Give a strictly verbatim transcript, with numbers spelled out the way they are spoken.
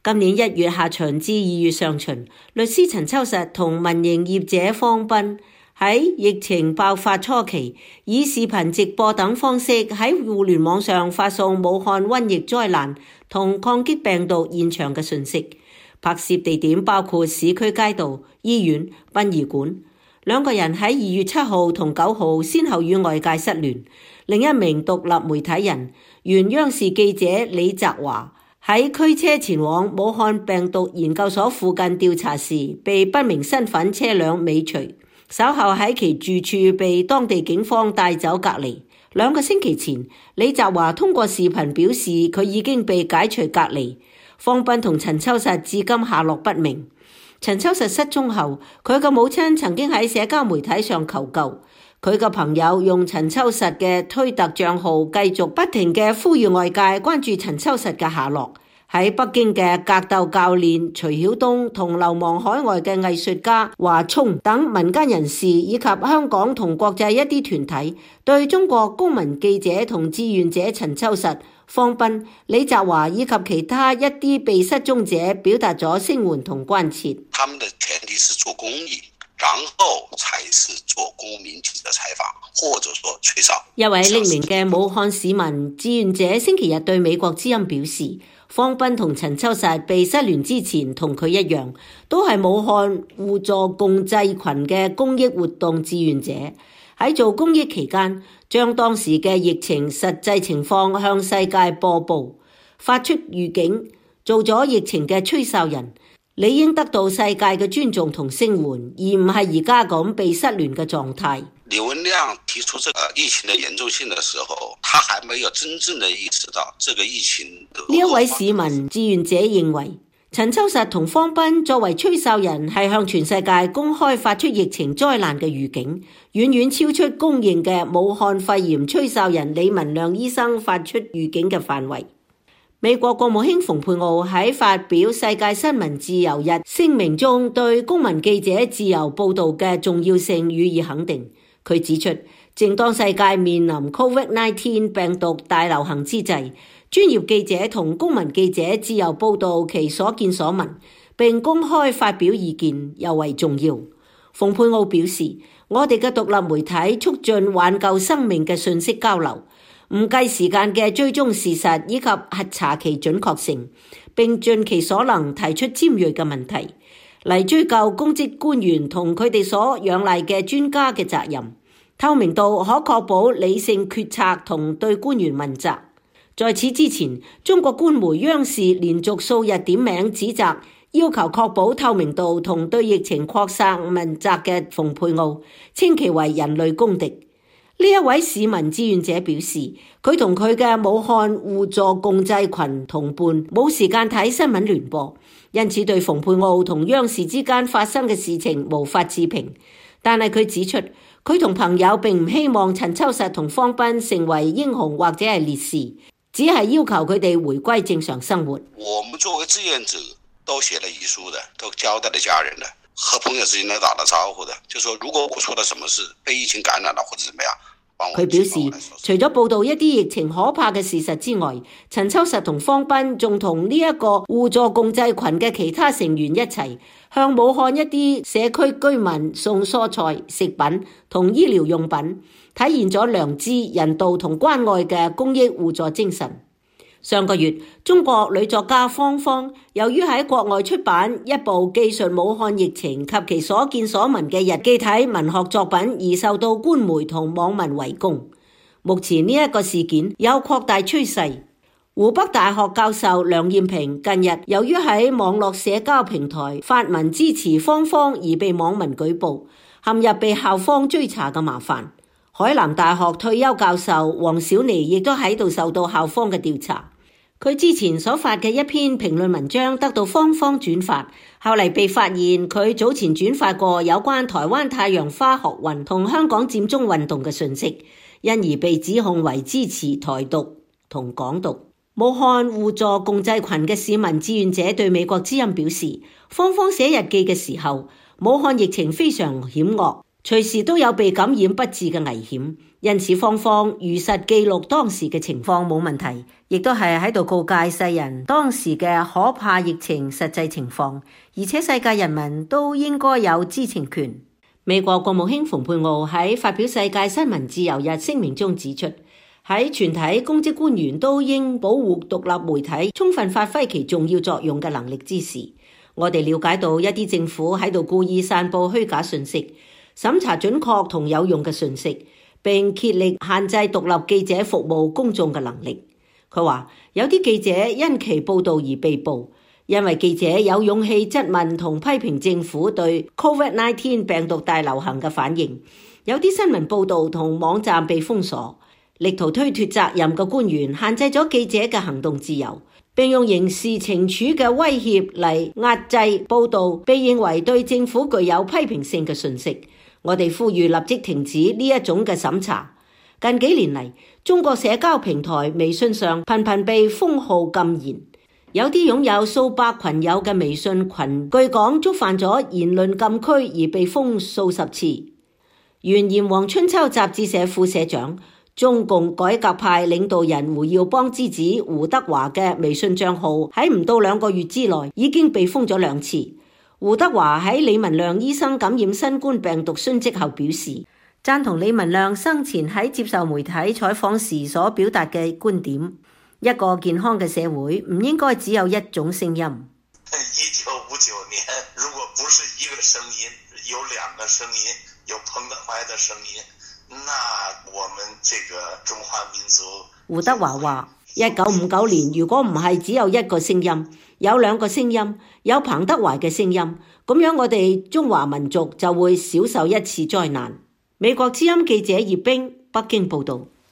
今年一月下旬至二月上旬，律師陳秋實同民營業者方斌喺疫情爆發初期，以視頻直播等方式喺互聯網上發送武漢瘟疫災難同抗擊病毒現場嘅訊息。拍攝地點包括市區街道、醫院、殯儀館。兩個人喺二月七號同九號先後與外界失聯。另一名獨立媒體人、原央視記者李澤華喺驅車前往武漢病毒研究所附近調查時，被不明身份車輛尾隨，稍後喺其住處被當地警方帶走隔離。兩個星期前，李澤華通過視頻表示佢已經被解除隔離。方斌同陳秋實至今下落不明。陳秋實失蹤後，佢嘅母親曾經喺社交媒體上求救。佢嘅朋友用陳秋實嘅推特賬號繼續不停嘅呼籲外界關注陳秋實嘅下落。喺北京嘅格鬥教練徐曉東同流亡海外嘅藝術家華聰等民間人士，以及香港同國際一啲團體，對中國公民記者同志願者陳秋實、方斌、李澤華以及其他一啲被失蹤者表達咗聲援同關切。 他們的前提是做公益，然後才是做公民記者採訪，或者說吹哨。 一位匿名嘅武漢市民志願者星期日對美國之音表示，方斌同陳秋實被失聯之前同佢一樣，都係武漢互助共濟群嘅公益活動志願者。喺做公益期間，將當時嘅疫情實際情況向世界播報，發出預警，做咗疫情嘅吹哨人，理應得到世界嘅尊重同聲援，而唔係而家咁被失聯嘅狀態。 李文亮提出這個疫情的嚴重性的時候，他還沒有真正的意識到這個疫情。 呢一位市民志願者認為，陳秋實同方斌作為吹哨人，係向全世界公開發出疫情災難嘅預警，遠遠超出公認嘅武漢肺炎吹哨人李文亮醫生發出預警嘅範圍。美國國務卿蓬佩奧喺發表世界新聞自由日聲明中，對公民記者自由報導嘅重要性予以肯定。佢指出，正當世界面臨 COVID 十九 病毒大流行之際，專業記者同公民記者自由報導其所見所聞，並公開發表意見，尤為重要。蓬佩奧表示，我哋嘅獨立媒體促進挽救生命嘅信息交流，唔計時間嘅追蹤事實以及核查其準確性，並盡其所能提出尖銳嘅問題，嚟追究公職官員同佢哋所仰賴嘅專家嘅責任。透明度可確保理性決策同對官員問責。在此之前，中國官媒央視連續數日點名指責，要求確保透明度同對疫情擴散問責嘅蓬佩奧，稱其為人類公敵。呢一位市民志願者表示，佢同佢嘅武漢互助共濟群同伴冇時間睇新聞聯播，因此對蓬佩奧同央視之間發生嘅事情無法置評。但係佢指出，佢同朋友並唔希望陳秋實同方斌成為英雄或者係烈士，只係要求佢哋回歸正常生活。 我們作為志願者都寫了遺書的，都交代了家人的，和朋友之間都打了招呼的，就說如果我出了什麼事，被疫情感染了或者怎麼樣。 佢表示，除咗報道一啲疫情可怕嘅事實之外，陳秋實同方斌仲同呢一個互助共濟群嘅其他成員一齊，向武漢一啲社區居民送蔬菜、食品同醫療用品，體現咗良知、人道同關愛嘅公益互助精神。上個月，中國女作家方方由於喺國外出版一部記述武漢疫情及其所見所聞嘅日記體文學作品，而受到官媒同網民圍攻。目前呢一個事件有擴大趨勢。湖北大學教授梁艷平近日由於喺網絡社交平台發文支持方方而被網民舉報，陷入被校方追查嘅麻煩。海南大學退休教授黃小妮亦都喺度受到校方嘅調查。佢之前所發嘅一篇評論文章得到方方轉發，後嚟被發現佢早前轉發過有關台灣太陽花學運同香港佔中運動嘅訊息，因而被指控為支持台獨同港獨。武漢互助共濟群嘅市民志願者對美國之音表示，方方寫日記嘅時候，武漢疫情非常險惡， 隨時都有被感染不治嘅危險，因此芳芳如實記錄當時嘅情況冇問題，亦都係喺度告誡世人當時嘅可怕疫情實際情況，而且世界人民都應該有知情權。美國國務卿蓬佩奧喺發表世界新聞自由日聲明中指出，喺全體公職官員都應保護獨立媒體充分發揮其重要作用嘅能力之時，我哋了解到一啲政府喺度故意散佈虛假信息，審查準確同有用嘅信息，並竭力限制獨立記者服務公眾嘅能力。佢話有啲記者因其報導而被捕，因為記者有勇氣質問同批評政府對 covid 十九 病毒大流行嘅反應。有啲新聞報導同網站被封鎖，力圖推脫責任嘅官員限制咗記者嘅行動自由，並用刑事懲處嘅威脅嚟壓制報導被認為對政府具有批評性嘅信息。我哋呼籲立即停止呢一種嘅審查。近幾年嚟，中國社交平台微信上頻頻被封號禁言，有啲擁有數百群友嘅微信群，據講觸犯咗言論禁區而被封數十次。原炎黃春秋雜誌社副社長、中共改革派領導人胡耀邦之子胡德華嘅微信賬號喺唔到兩個月之內已經被封咗兩次。胡德華喺李文亮醫生感染新冠病毒殉職後表示，贊同李文亮生前喺接受媒體採訪時所表達嘅觀點，一個健康嘅社會唔應該只有一種聲音。 一九五九年，如果不是一個聲音，有兩個聲音，有彭德懷的聲音，那我們這個中華民族。 胡德華話，一九五九年如果唔係只有一個聲音，有兩個聲音，有彭德懷嘅聲音，咁樣我哋中華民族就會少受一次災難。美國之音記者葉冰，北京報道。